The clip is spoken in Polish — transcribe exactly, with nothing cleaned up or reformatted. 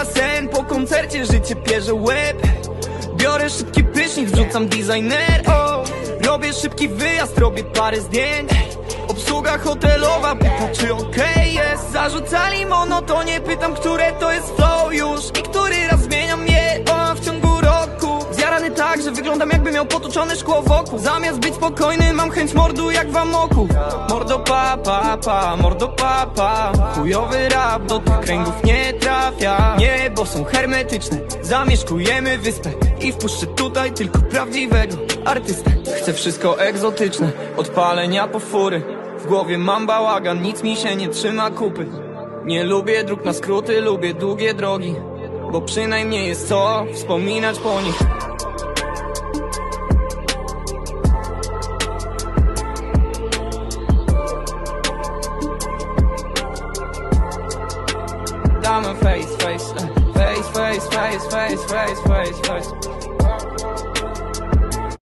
basen, po koncercie życie pierze łeb. Biorę szybki prysznic, wrzucam designer. O, robię szybki wyjazd, robię parę zdjęć. Obsługa hotelowa pyta, czy okej jest. Zarzucali monotonie, pytam, które to jest flow już. I który raz zmieniam je, o, w ciągu roku. Zjarany tak, że wyglądam jakby miał potłuczone szkło wokół. Zamiast być spokojny, mam chęć mordu jak w amoku. Mordo pa, pa, pa, mordo pa, pa. Chujowy rap do tych kręgów nie trafia. Niebo są hermetyczne, zamieszkujemy wyspę. I wpuszczę tutaj tylko prawdziwego artystę. Chcę wszystko egzotyczne, od palenia po fury. W głowie mam bałagan, nic mi się nie trzyma kupy. Nie lubię dróg na skróty, lubię długie drogi, bo przynajmniej jest co wspominać po nich. Damy face, face, face, face, face, face, face, face, face.